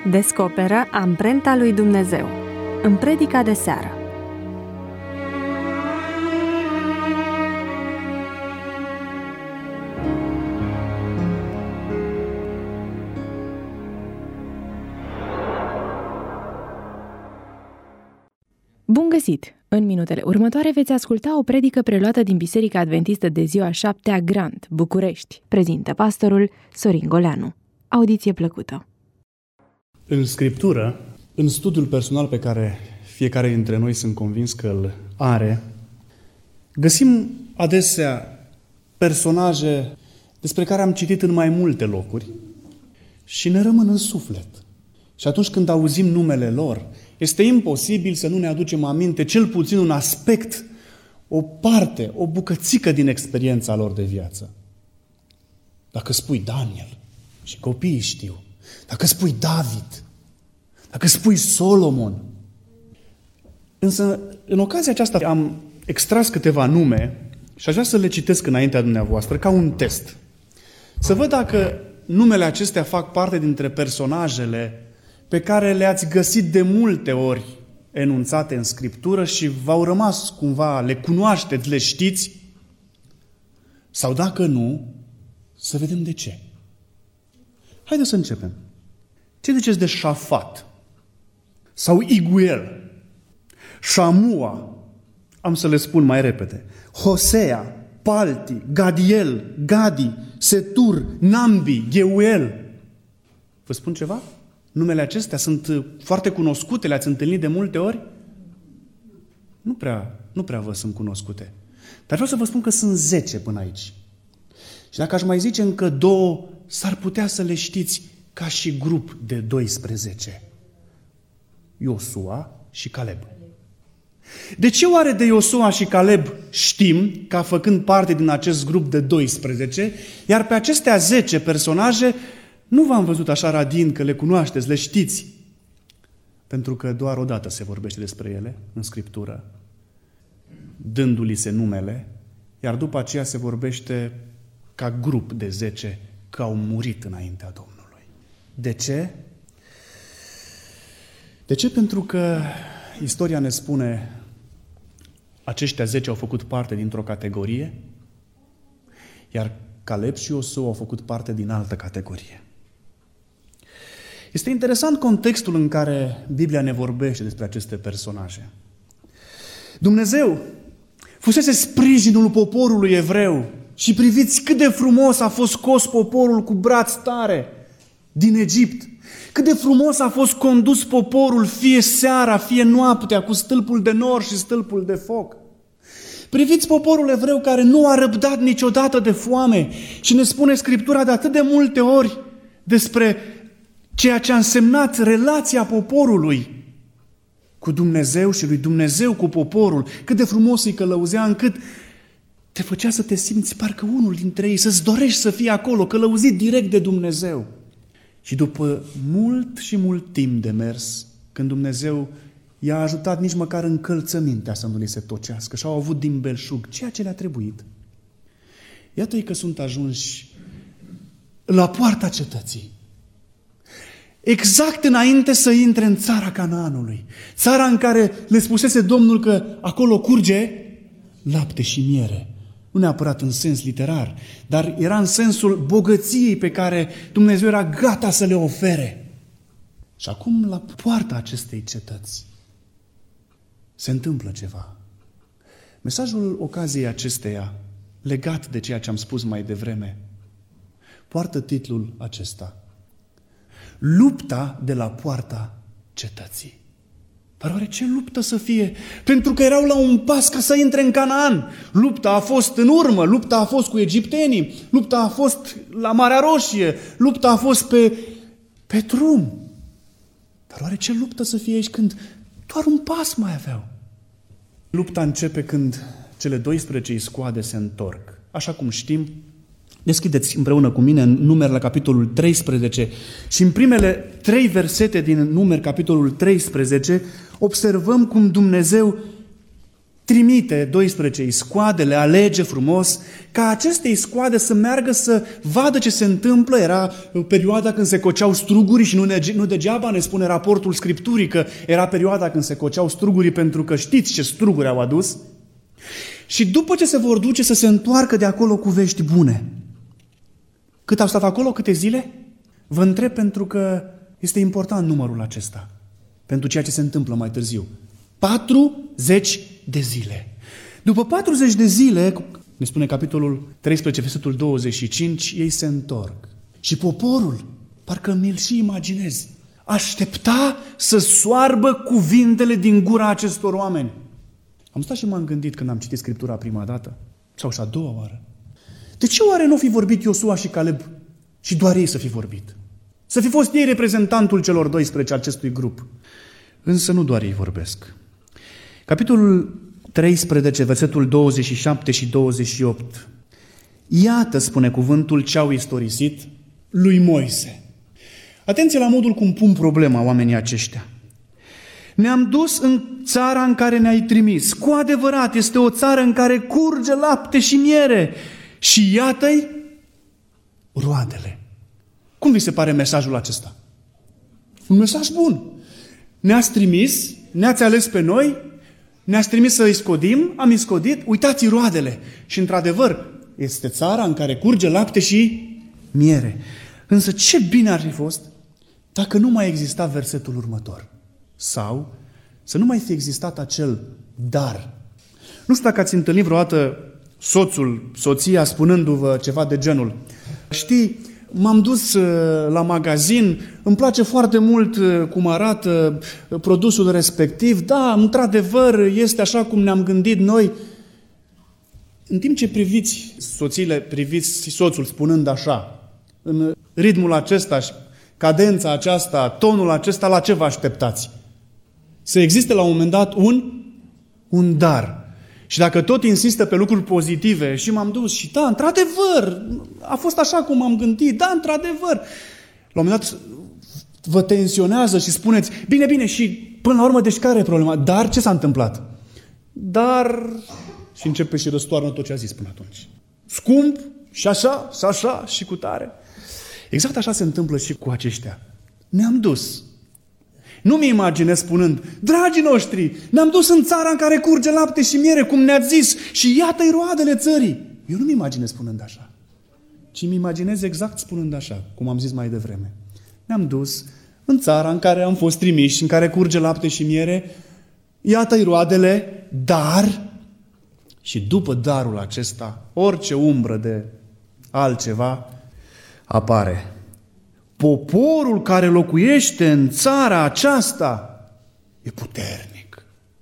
Descoperă amprenta lui Dumnezeu în predica de seară. Bun găsit! În minutele următoare veți asculta o predică preluată din Biserica Adventistă de ziua 7-a Grant, București. Prezintă pastorul Sorin Goleanu. Audiție plăcută! În Scriptură, în studiul personal pe care fiecare dintre noi sunt convins că îl are, găsim adesea personaje despre care am citit în mai multe locuri și ne rămân în suflet. Și atunci când auzim numele lor, este imposibil să nu ne aducem aminte cel puțin un aspect, o parte, o bucățică din experiența lor de viață. Dacă spui Daniel, și copiii știu, dacă spui David, dacă spui Solomon. Însă, în ocazia aceasta am extras câteva nume și aș vrea să le citesc înaintea dumneavoastră ca un test. Să văd dacă numele acestea fac parte dintre personajele pe care le-ați găsit de multe ori enunțate în Scriptură și v-au rămas cumva, le cunoașteți, le știți, sau dacă nu, să vedem de ce. Haideți să începem. Ce ziceți de Șafat? Sau Iguel? Șamua? Am să le spun mai repede. Hosea, Palti, Gadiel, Gadi, Setur, Nambi, Geuel. Vă spun ceva? Numele acestea sunt foarte cunoscute, le-ați întâlnit de multe ori? Nu prea vă sunt cunoscute. Dar vreau să vă spun că sunt 10 până aici. Și dacă aș mai zice încă 2, s-ar putea să le știți ca și grup de 12. Iosua și Caleb. De ce oare de Iosua și Caleb știm, ca făcând parte din acest grup de 12, iar pe acestea 10 personaje nu v-am văzut așa radin că le cunoașteți, le știți? Pentru că doar o dată se vorbește despre ele în Scriptură, dându-li se numele, iar după aceea se vorbește ca grup de 10 că au murit înaintea Domnului. De ce? De ce? Pentru că istoria ne spune aceștia 10 au făcut parte dintr-o categorie, iar Caleb și Iosua au făcut parte din altă categorie. Este interesant contextul în care Biblia ne vorbește despre aceste personaje. Dumnezeu fusese sprijinul poporului evreu și priviți cât de frumos a fost scos poporul cu braț tare din Egipt. Cât de frumos a fost condus poporul fie seara, fie noaptea, cu stâlpul de nor și stâlpul de foc. Priviți poporul evreu care nu a răbdat niciodată de foame și ne spune Scriptura de atât de multe ori despre ceea ce a însemnat relația poporului cu Dumnezeu și lui Dumnezeu cu poporul. Cât de frumos îi călăuzea încât te făcea să te simți parcă unul dintre ei, să-ți dorești să fii acolo, călăuzit direct de Dumnezeu. Și după mult și mult timp de mers, când Dumnezeu i-a ajutat nici măcar încălțămintea să nu li se tocească și au avut din belșug ceea ce le-a trebuit, iată-i că sunt ajunși la poarta cetății. Exact înainte să intre în țara Canaanului. Țara în care le spusese Domnul că acolo curge lapte și miere. Nu neapărat în sens literar, dar era în sensul bogăției pe care Dumnezeu era gata să le ofere. Și acum, la poarta acestei cetăți, se întâmplă ceva. Mesajul ocaziei acesteia, legat de ceea ce am spus mai devreme, poartă titlul acesta: Lupta de la poarta cetății. Dar oare ce luptă să fie? Pentru că erau la un pas ca să intre în Canaan. Lupta a fost în urmă, lupta a fost cu egiptenii, lupta a fost la Marea Roșie, lupta a fost pe drum. Dar oare ce luptă să fie aici când doar un pas mai aveau? Lupta începe când cele 12 iscoade se întorc. Așa cum știm, deschideți împreună cu mine în Numeri la capitolul 13 și în primele 3 versete din Numeri capitolul 13 observăm cum Dumnezeu trimite 12 iscoade, le alege frumos, ca aceste iscoade să meargă să vadă ce se întâmplă. Era perioada când se coceau strugurii și nu degeaba ne spune raportul Scripturii că era perioada când se coceau strugurii, pentru că știți ce struguri au adus. Și după ce se vor duce să se întoarcă de acolo cu vești bune. Cât au stat acolo? Câte zile? Vă întreb pentru că este important numărul acesta, pentru ceea ce se întâmplă mai târziu. 40 de zile. După 40 de zile, ne spune capitolul 13, versetul 25, ei se întorc. Și poporul, parcă mi-l și imaginez, aștepta să soarbă cuvintele din gura acestor oameni. Am stat și m-am gândit când am citit Scriptura prima dată, sau și a doua oară. De ce oare nu fi vorbit Iosua și Caleb și doar ei să fi vorbit? Să fi fost ei reprezentantul celor 12 acestui grup. Însă nu doar ei vorbesc. Capitolul 13, versetul 27 și 28. Iată, spune cuvântul, ce au istorisit lui Moise. Atenție la modul cum pun problema oamenii aceștia. Ne-am dus în țara în care ne-ai trimis. Cu adevărat, este o țară în care curge lapte și miere. Și iată-i roadele. Cum vi se pare mesajul acesta? Un mesaj bun. Ne-ați trimis, ne-ați ales pe noi, ne-ați trimis să iscodim, am iscodit, uitați roadele. Și într-adevăr, este țara în care curge lapte și miere. Însă ce bine ar fi fost dacă nu mai exista versetul următor. Sau să nu mai fi existat acel dar. Nu știu dacă ați întâlnit vreodată soțul, soția spunându-vă ceva de genul. Știi, m-am dus la magazin, îmi place foarte mult cum arată produsul respectiv. Da, într-adevăr, este așa cum ne-am gândit noi. În timp ce priviți soțiile, priviți soțul spunând așa, în ritmul acesta, cadența aceasta, tonul acesta, la ce vă așteptați? Să existe la un moment dat un dar. Și dacă tot insistă pe lucruri pozitive și m-am dus și da, într-adevăr, a fost așa cum am gândit, da, într-adevăr. La un moment dat vă tensionează și spuneți, bine, și până la urmă, deci care e problema? Dar ce s-a întâmplat? Dar... Și începe și răstoarnă tot ce a zis până atunci. Scump, și așa, și cu tare. Exact așa se întâmplă și cu aceștia. Ne-am dus. Nu mi imaginez spunând, dragii noștri, ne-am dus în țara în care curge lapte și miere, cum ne-ați zis, și iată-i roadele țării. Eu nu mi imaginez spunând așa, ci mi imaginez exact spunând așa, cum am zis mai devreme. Ne-am dus în țara în care am fost trimiși, în care curge lapte și miere, iată-i roadele, dar, și după darul acesta, orice umbră de altceva apare. Poporul care locuiește în țara aceasta e puternic.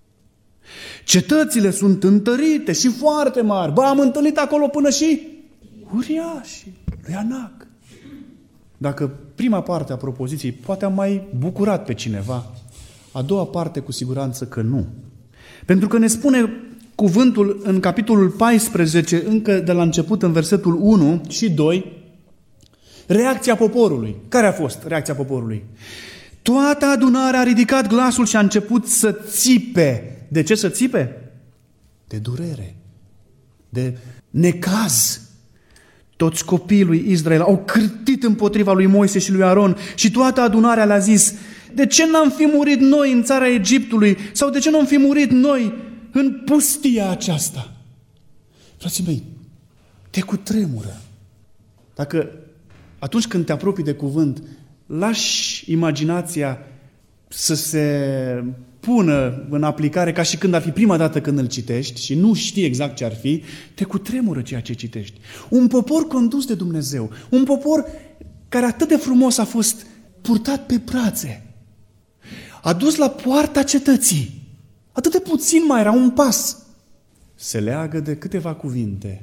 Cetățile sunt întărite și foarte mari. Am întâlnit acolo până și uriașii lui Anac. Dacă prima parte a propoziției poate am mai bucurat pe cineva, a doua parte cu siguranță că nu. Pentru că ne spune cuvântul în capitolul 14, încă de la început, în versetul 1 și 2, reacția poporului. Care a fost reacția poporului? Toată adunarea a ridicat glasul și a început să țipe. De ce să țipe? De durere, de necaz. Toți copiii lui Israel au cârtit împotriva lui Moise și lui Aron și toată adunarea le-a zis, de ce n-am fi murit noi în țara Egiptului? Sau de ce n-am fi murit noi în pustia aceasta? Frații mei, te cutremură. Dacă atunci când te apropii de cuvânt, lași imaginația să se pună în aplicare ca și când ar fi prima dată când îl citești și nu știi exact ce ar fi, te cutremură ceea ce citești. Un popor condus de Dumnezeu, un popor care atât de frumos a fost purtat pe brațe, a dus la poarta cetății, atât de puțin mai era, un pas, se leagă de câteva cuvinte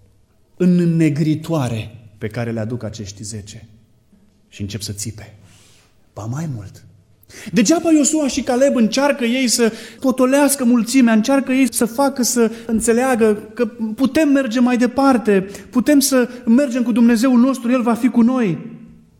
înnegritoare pe care le aduc acești 10 și încep să țipe. Ba mai mult. Degeaba Iosua și Caleb încearcă ei să potolească mulțimea, încearcă ei să facă să înțeleagă că putem merge mai departe, putem să mergem cu Dumnezeul nostru, El va fi cu noi.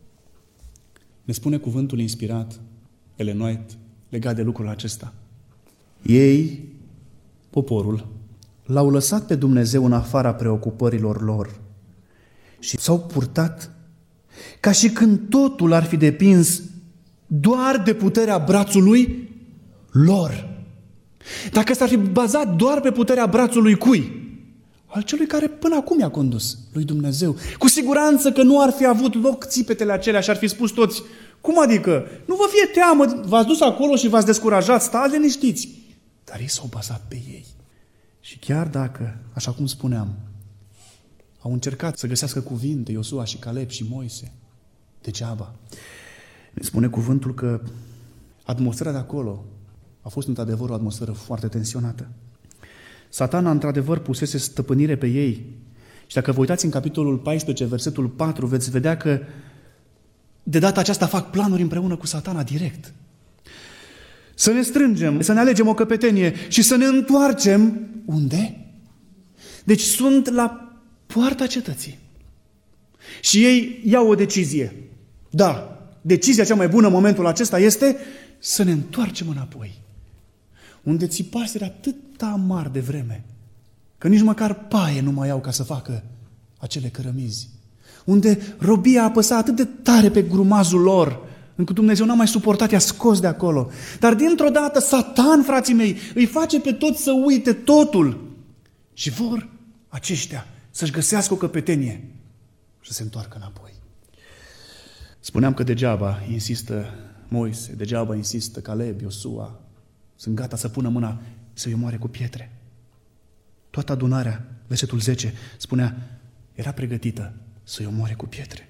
Ne spune cuvântul inspirat, Ellen White, legat de lucrul acesta. Ei poporul l-au lăsat pe Dumnezeu în afara preocupărilor lor și s-au purtat ca și când totul ar fi depins doar de puterea brațului lor. Dacă s-ar fi bazat doar pe puterea brațului cui? Al celui care până acum i-a condus, lui Dumnezeu. Cu siguranță că nu ar fi avut loc țipetele acelea și ar fi spus toți: cum adică? Nu vă fie teamă, v-ați dus acolo și v-ați descurajat, stați liniștiți. Dar ei s-au bazat pe ei. Și chiar dacă, așa cum spuneam, au încercat să găsească cuvinte, Iosua și Caleb și Moise, degeaba. Ne spune cuvântul că atmosfera de acolo a fost într-adevăr o atmosferă foarte tensionată. Satana într-adevăr pusese stăpânire pe ei. Și dacă vă uitați în capitolul 14, versetul 4, veți vedea că de data aceasta fac planuri împreună cu Satana direct. Să ne strângem, să ne alegem o căpetenie și să ne întoarcem. Unde? Deci sunt la poarta cetății. Și ei iau o decizie. Da, decizia cea mai bună în momentul acesta este să ne întoarcem înapoi. Unde țipaseră atâta amar de vreme, că nici măcar paie nu mai au ca să facă acele cărămizi. Unde robia apăsa atât de tare pe grumazul lor, încât Dumnezeu n-a mai suportat, i-a scos de acolo. Dar dintr-o dată Satan, frații mei, îi face pe toți să uite totul. Și vor aceștia să-și găsească o căpetenie și să se întoarcă înapoi. Spuneam că degeaba insistă Moise, degeaba insistă Caleb, Iosua. Sunt gata să pună mâna să-i omoare cu pietre. Toată adunarea, versetul 10, spunea, era pregătită să-i omoare cu pietre.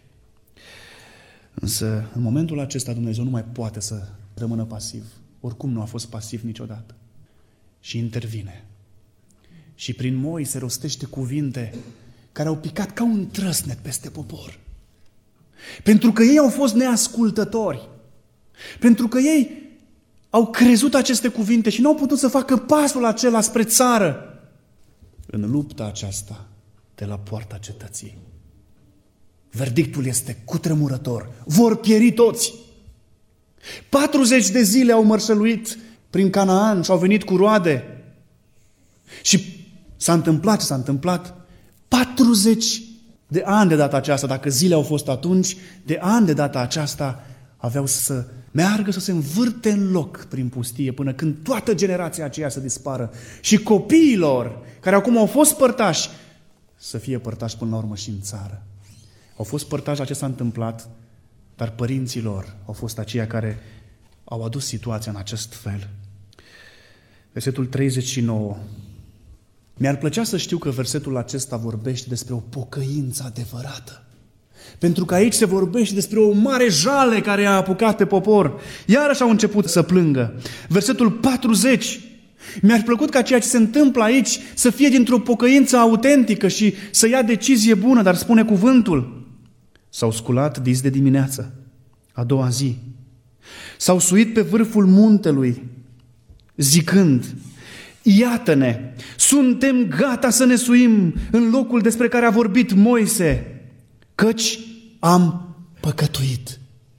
Însă, în momentul acesta, Dumnezeu nu mai poate să rămână pasiv. Oricum nu a fost pasiv niciodată. Și intervine. Și prin Moise rostește cuvinte care au picat ca un trăsnet peste popor. Pentru că ei au fost neascultători. Pentru că ei au crezut aceste cuvinte și nu au putut să facă pasul acela spre țară. În lupta aceasta de la poarta cetății, verdictul este cutremurător. Vor pieri toți. 40 de zile au mărșăluit prin Canaan și au venit cu roade. Și s-a întâmplat ce s-a întâmplat. 40 de ani de data aceasta, dacă zile au fost atunci, de ani de data aceasta aveau să meargă, să se învârte în loc prin pustie până când toată generația aceea să dispară. Și copiilor, care acum au fost părtași, să fie părtași până la urmă și în țară. Au fost părtași la ce s-a întâmplat, dar părinții lor au fost aceia care au adus situația în acest fel. Versetul 39. Mi-ar plăcea să știu că versetul acesta vorbește despre o pocăință adevărată. Pentru că aici se vorbește despre o mare jale care a apucat pe popor. Iarăși au început să plângă. Versetul 40. Mi-ar plăcut ca ceea ce se întâmplă aici să fie dintr-o pocăință autentică și să ia decizie bună, dar spune cuvântul. S-au sculat dis de dimineață, a doua zi. S-au suit pe vârful muntelui, zicând, iată-ne, suntem gata să ne suim în locul despre care a vorbit Moise, căci am păcătuit.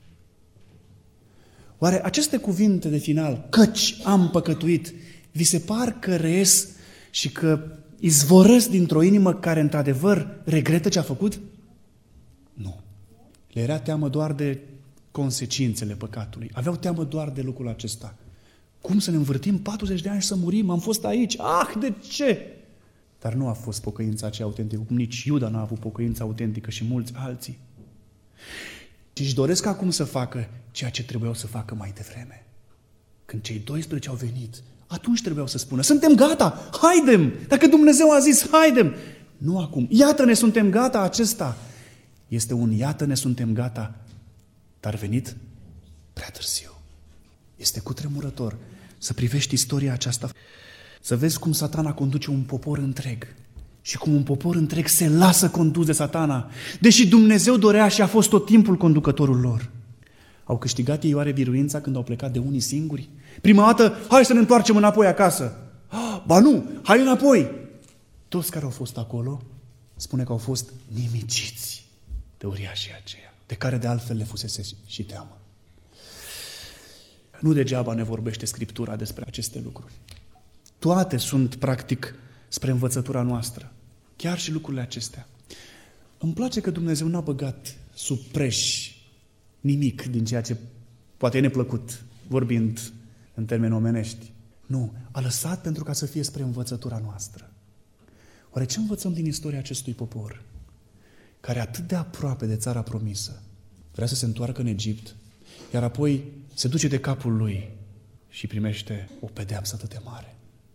Oare aceste cuvinte de final, căci am păcătuit, vi se par că reies și că izvorăsc dintr-o inimă care într-adevăr regretă ce a făcut? Nu. Le era teamă doar de consecințele păcatului. Aveau teamă doar de lucrul acesta. Cum să ne învârtim 40 de ani și să murim? Am fost aici. De ce? Dar nu a fost pocăința aceea autentică, cum nici Iuda n-a avut pocăința autentică și mulți alții. Și își doresc acum să facă ceea ce trebuiau să facă mai devreme. Când cei 12 au venit, atunci trebuiau să spună, suntem gata, haidem! Dacă Dumnezeu a zis, haidem! Nu acum, iată-ne, suntem gata, acesta este un iată-ne, suntem gata, dar venit prea târziu. Este cutremurător să privești istoria aceasta, să vezi cum Satana conduce un popor întreg și cum un popor întreg se lasă condus de Satana, deși Dumnezeu dorea și a fost tot timpul conducătorul lor. Au câștigat ei oare biruința când au plecat de unii singuri? Prima dată, hai să ne întoarcem înapoi acasă. Ba nu, hai înapoi. Toți care au fost acolo, spune că au fost nimiciți de uriașii aceia, de care de altfel le fusese și teamă. Nu degeaba ne vorbește Scriptura despre aceste lucruri. Toate sunt, practic, spre învățătura noastră. Chiar și lucrurile acestea. Îmi place că Dumnezeu n-a băgat sub preș nimic din ceea ce poate e neplăcut, vorbind în termeni omenești. Nu, a lăsat pentru ca să fie spre învățătura noastră. Oare ce învățăm din istoria acestui popor, care atât de aproape de țara promisă, vrea să se întoarcă în Egipt, iar apoi se duce de capul lui și primește o pedeapsă atât de mare?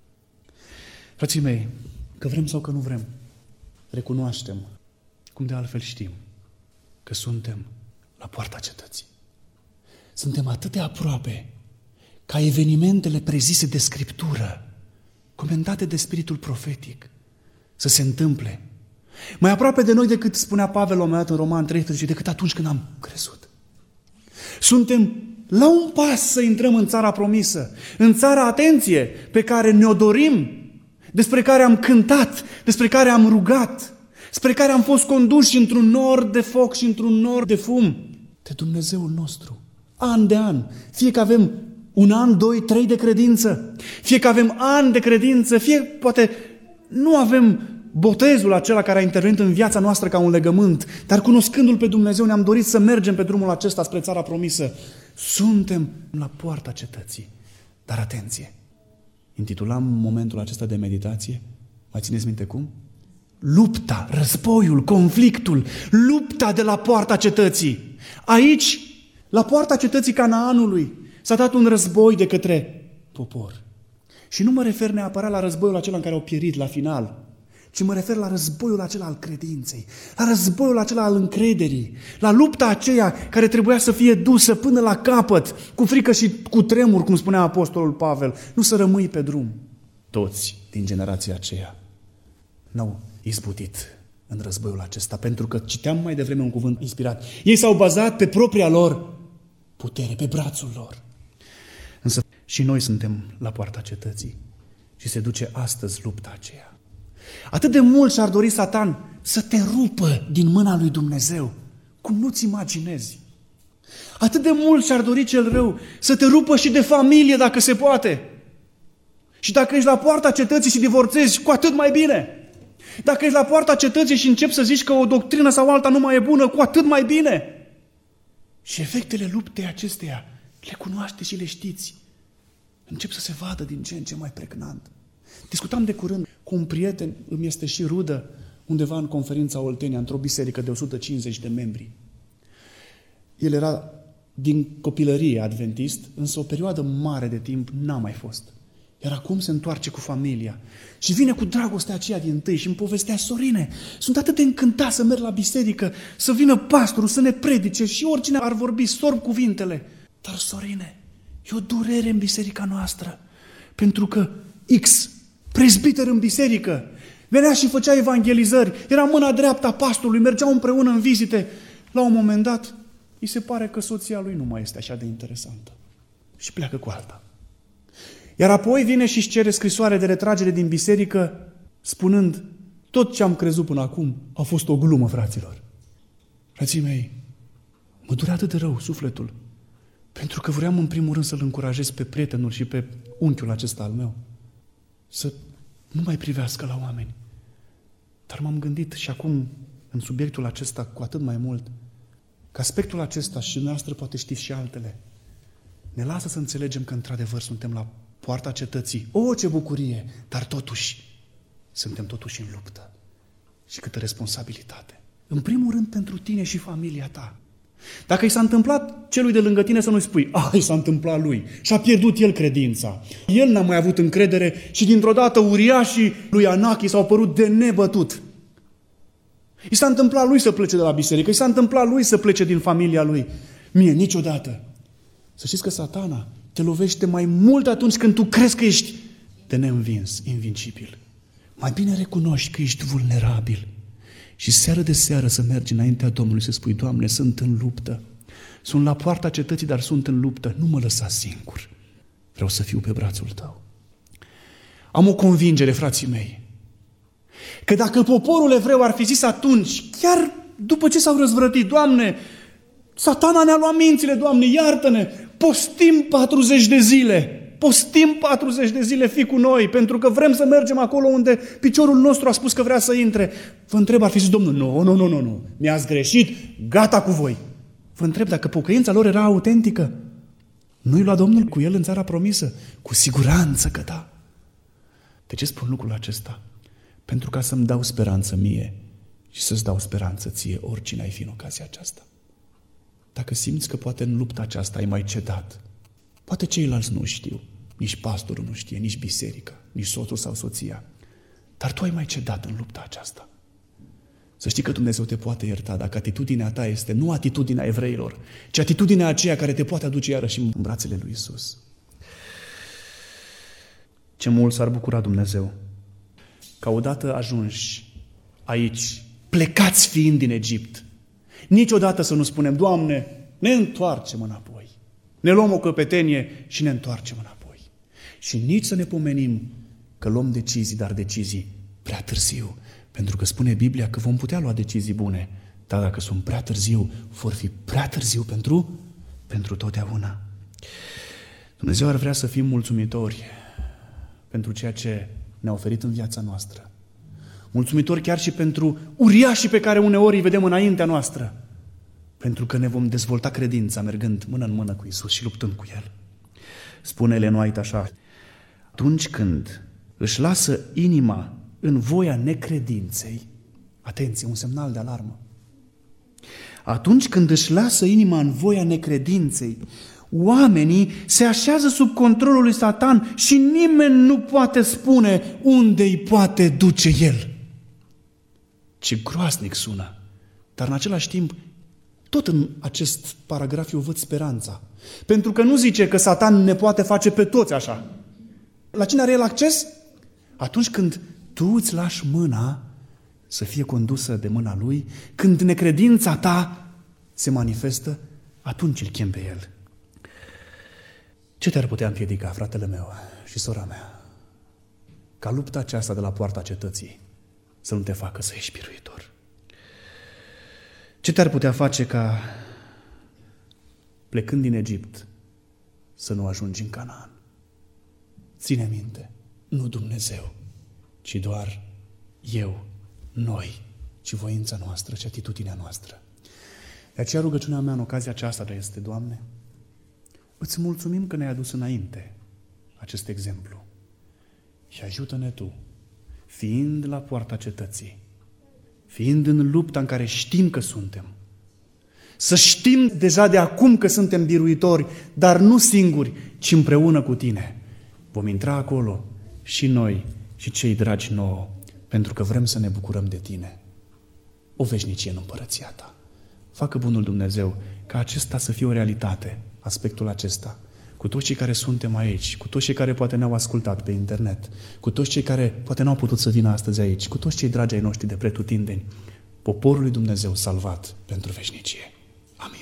Frații mei, că vrem sau că nu vrem, recunoaștem, cum de altfel știm, că suntem la poarta cetății. Suntem atât de aproape ca evenimentele prezise de Scriptură, comentate de spiritul profetic, să se întâmple. Mai aproape de noi decât spunea Pavel la un moment dat în Roman 13, decât atunci când am crezut. Suntem la un pas să intrăm în țara promisă, în țara, atenție, pe care ne-o dorim, despre care am cântat, despre care am rugat, spre care am fost conduși într-un nor de foc și într-un nor de fum, de Dumnezeul nostru, an de an, fie că avem un an, 2, 3 de credință, fie că avem ani de credință, fie poate nu avem botezul acela care a intervenit în viața noastră ca un legământ, dar cunoscându-L pe Dumnezeu ne-am dorit să mergem pe drumul acesta spre țara promisă. Suntem la poarta cetății. Dar atenție! Intitulam momentul acesta de meditație, mai țineți minte cum? Lupta, războiul, conflictul, lupta de la poarta cetății. Aici, la poarta cetății Canaanului, s-a dat un război de către popor. Și nu mă refer neapărat la războiul acela în care au pierit la final, ci mă refer la războiul acela al credinței, la războiul acela al încrederii, la lupta aceea care trebuia să fie dusă până la capăt, cu frică și cu tremur, cum spunea apostolul Pavel, nu să rămâi pe drum. Toți din generația aceea n-au izbutit în războiul acesta, pentru că citeam mai devreme un cuvânt inspirat. Ei s-au bazat pe propria lor putere, pe brațul lor. Însă și noi suntem la poarta cetății și se duce astăzi lupta aceea. Atât de mult și-ar dori Satan să te rupă din mâna lui Dumnezeu, cum nu-ți imaginezi. Atât de mult și-ar dori cel rău să te rupă și de familie, dacă se poate. Și dacă ești la poarta cetății și divorțezi, cu atât mai bine. Dacă ești la poarta cetății și începi să zici că o doctrină sau alta nu mai e bună, cu atât mai bine. Și efectele luptei acesteia le cunoașteți și le știți. Încep să se vadă din ce în ce mai pregnant. Discutam de curând cu un prieten, îmi este și rudă, undeva în conferința Oltenia, într-o biserică de 150 de membri. El era din copilărie adventist, însă o perioadă mare de timp n-a mai fost. Iar acum se întoarce cu familia și vine cu dragostea aceea din tâi și îmi povestea: Sorine, sunt atât de încântat să merg la biserică, să vină pastorul, să ne predice și oricine ar vorbi, sorb cuvintele. Dar, Sorine, e o durere în biserica noastră, pentru că X, prezbiter în biserică, venea și făcea evangelizări, era mâna dreaptă a pastorului, mergeau împreună în vizite. La un moment dat, îi se pare că soția lui nu mai este așa de interesantă și pleacă cu alta. Iar apoi vine și își cere scrisoare de retragere din biserică, spunând: tot ce am crezut până acum a fost o glumă, fraților. Frații mei, mă durea atât de rău sufletul, pentru că vreau în primul rând să-l încurajez pe prietenul și pe unchiul acesta al meu să nu mai privească la oameni. Dar m-am gândit și acum, în subiectul acesta, cu atât mai mult, că aspectul acesta, și dumneavoastră poate știți și altele, ne lasă să înțelegem că într-adevăr suntem la poarta cetății. O, ce bucurie! Dar totuși, suntem totuși în luptă. Și câtă responsabilitate. În primul rând pentru tine și familia ta. Dacă i s-a întâmplat celui de lângă tine, să nu-i spui: i s-a întâmplat lui și a pierdut el credința. El n-a mai avut încredere și dintr-o dată uriașii lui Anachi s-au părut de nebătut. I s-a întâmplat lui să plece de la biserică, i s-a întâmplat lui să plece din familia lui. Mie niciodată. Să știți că Satana te lovește mai mult atunci când tu crezi că ești de neînvins, invincibil. Mai bine recunoști că ești vulnerabil și seară de seară să mergi înaintea Domnului să spui: Doamne, sunt în luptă. Sunt la poarta cetății, dar sunt în luptă. Nu mă lăsa singur. Vreau să fiu pe brațul Tău. Am o convingere, frații mei, că dacă poporul evreu ar fi zis atunci, chiar după ce s-au răzvrătit: Doamne, Satana ne-a luat mințile, Doamne, iartă-ne, postim 40 de zile, Postim 40 de zile, fii cu noi, pentru că vrem să mergem acolo unde piciorul nostru a spus că vrea să intre. Vă întreb, ar fi zis Domnul, nu, mi-ați greșit, gata cu voi. Vă întreb dacă pocăința lor era autentică. Nu-i lua Domnul cu el în țara promisă? Cu siguranță că da. De ce spun lucrul acesta? Pentru ca să-mi dau speranță mie și să-ți dau speranță ție, oricine ai fi în ocazia aceasta. Dacă simți că poate în lupta aceasta ai mai cedat, poate ceilalți nu știu, nici pastorul nu știe, nici biserica, nici soțul sau soția, dar tu ai mai cedat în lupta aceasta. Să știi că Dumnezeu te poate ierta dacă atitudinea ta este nu atitudinea evreilor, ci atitudinea aceea care te poate aduce iarăși în brațele lui Iisus. Ce mult s-ar bucura Dumnezeu ca odată ajungi aici, plecați fiind din Egipt, niciodată să nu spunem, Doamne, ne întoarcem înapoi. Ne luăm o căpetenie și ne întoarcem înapoi. Și nici să ne pomenim că luăm decizii, dar decizii prea târziu. Pentru că spune Biblia că vom putea lua decizii bune, dar dacă sunt prea târziu, vor fi prea târziu pentru totdeauna. Dumnezeu ar vrea să fim mulțumitori pentru ceea ce ne-a oferit în viața noastră. Mulțumitori chiar și pentru uriașii pe care uneori îi vedem înaintea noastră. Pentru că ne vom dezvolta credința mergând mână în mână cu Iisus și luptând cu El. Spune Ellen White așa: atunci când își lasă inima în voia necredinței, atenție, un semnal de alarmă. Atunci când își lasă inima în voia necredinței, oamenii se așează sub controlul lui Satan și nimeni nu poate spune unde îi poate duce el. Ce groaznic sună! Dar în același timp, tot în acest paragraf eu văd speranța. Pentru că nu zice că Satan ne poate face pe toți așa. La cine are el acces? Atunci când tu îți lași mâna să fie condusă de mâna lui, când necredința ta se manifestă, atunci îl chem pe el. Ce te-ar putea împiedica, fratele meu și sora mea, ca lupta aceasta de la poarta cetății să nu te facă să ieși biruitor? Ce te-ar putea face ca, plecând din Egipt, să nu ajungi în Canaan? Ține minte, nu Dumnezeu, ci doar eu, noi, ci voința noastră, ci atitudinea noastră. De aceea rugăciunea mea în ocazia aceasta este, Doamne, îți mulțumim că ne-ai adus înainte acest exemplu și ajută-ne Tu, fiind la poarta cetății, fiind în lupta în care știm că suntem, să știm deja de acum că suntem biruitori, dar nu singuri, ci împreună cu Tine. Vom intra acolo și noi și cei dragi nouă, pentru că vrem să ne bucurăm de Tine. O veșnicie în împărăția Ta. Facă bunul Dumnezeu ca acesta să fie o realitate, aspectul acesta, cu toți cei care suntem aici, cu toți cei care poate ne-au ascultat pe internet, cu toți cei care poate n-au putut să vină astăzi aici, cu toți cei dragi ai noștri de pretutindeni, poporul lui Dumnezeu salvat pentru veșnicie. Amin.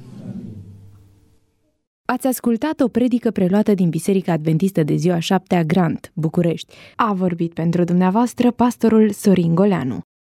Ați ascultat o predică preluată din Biserica Adventistă de Ziua 7 a Grant, București. A vorbit pentru dumneavoastră pastorul Sorin Goleanu.